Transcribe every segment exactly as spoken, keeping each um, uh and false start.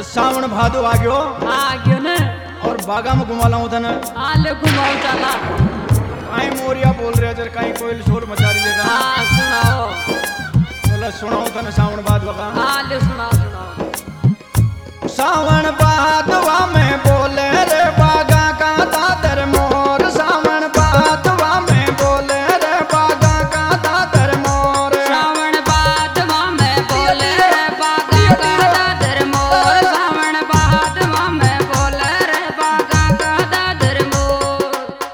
सावण भादो आ गयो आ गयो ने और बागा में घुमा लाऊं तने आ ले घुमाओ चला काई मोरिया बोल रहे जर काई कोयल शोर मचा रही है हाँ सुनाओ चलो सुनाओ तने सावण भादवा का हाँ ले सुनाओ सुनाओ सावण भादवा में बोले रे बागा का दादर मोर सावण भादवा में बोले रे बागा का दादर मोर श्रावण भादवा में बोले रे बागा का दादर मोर श्रावण भादवा में बोले रे बागा का दादर मोर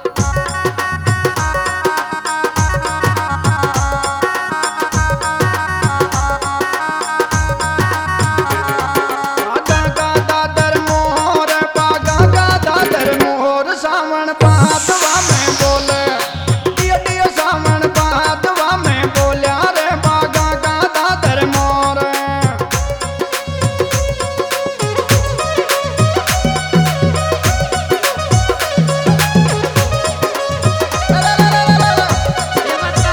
बागा का दादर मोर बागा का दादर मोर सावण भादवा में बोले दिया दिया सावण भादवा में बोल्या रे बागा का दादर मोर ये बता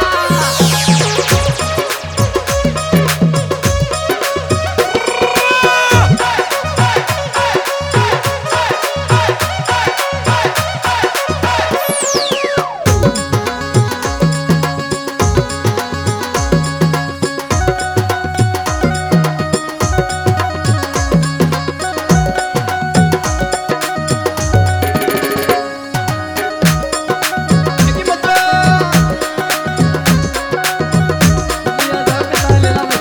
की मतलब ये धोखे डाले ना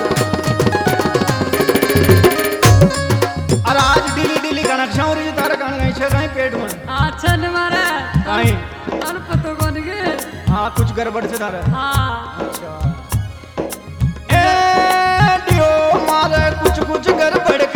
अरे आज डिली डिली कणक छौरी तार कण गई छे कहीं पेट में अच्छा न मारे कहीं तन पतो कोन के हाँ कुछ गड़बड़ से तारे हाँ अच्छा ए डियो मारे कुछ कुछ गड़बड़